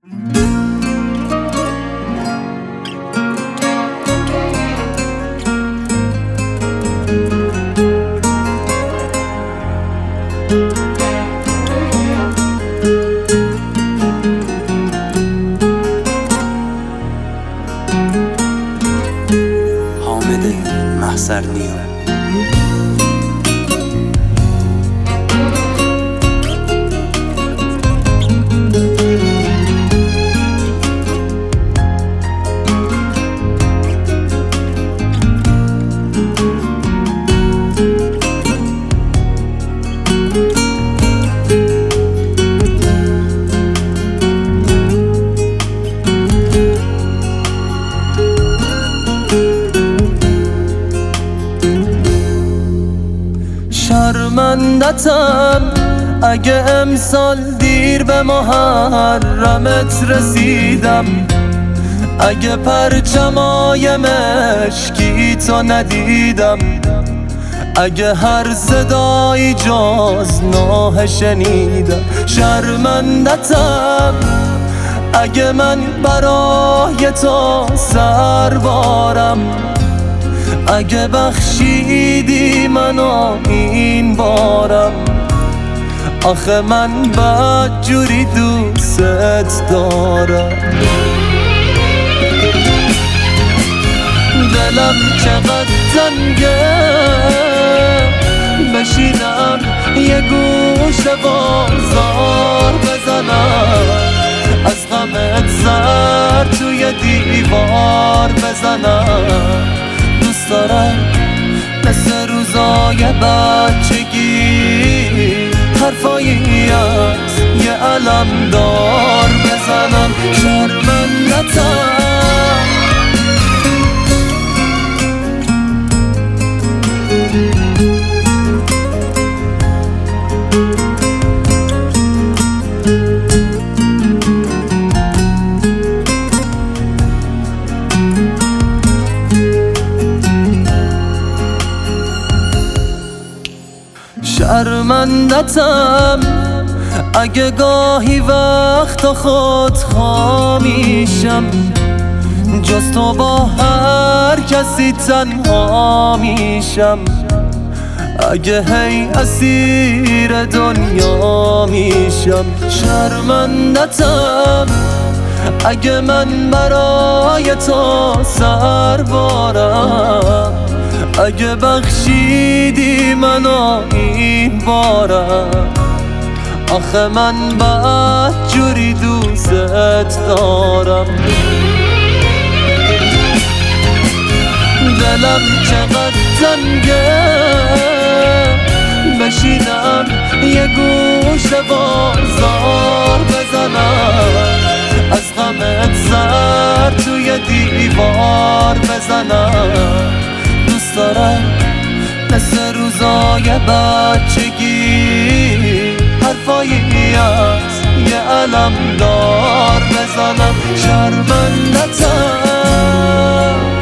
حامد محضرنیا. شرمندتم اگه امسال دیر به محرمت رسیدم، اگه پرچمای مشکی تو ندیدم، اگه هر صدایی جز نوحه شنیدم. شرمندتم اگه من برای تو سربارم، اگه بخشیدی منو این بارم. آخه من بدجوری دوست دارم، دلم چقدر تنگه بشینم یه گوشه بازار بزنم، از غمت سر توی دیوار بزنم. دوست دارم مثل روزای بچگی حرفایی از یه علمدار بزنم. شرمندتم شرمندتم اگه گاهی وقتا خودخواه میشم، جز تو با هر کسی تنها میشم. اگه هی اسیر دنیا میشم. شرمندتم اگه من برای تو سربارم، اگه بخشیدی منو این بارم. آخه من بدجوری دوست دارم، دلم چقدر تنگه بشینم یه گوشه بازار بزنم، از غمت سر توی دیوار بزنم. دوست دارم مثل روزای بچگی حرفایی از یه علمدار بزنم. شرمندتم